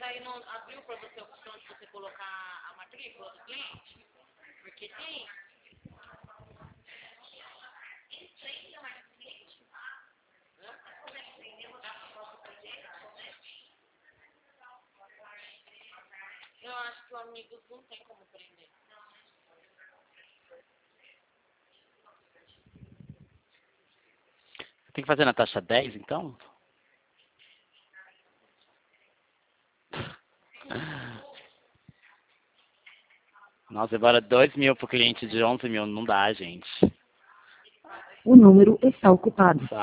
aí não abriu para você a opção de você colocar a matrícula do cliente? Porque tem. Eu acho que o Amigos não tem como prender. Tem que fazer na taxa 10, então? Nossa, agora 2.000 pro cliente de 11.000. Não dá, gente. O número está ocupado.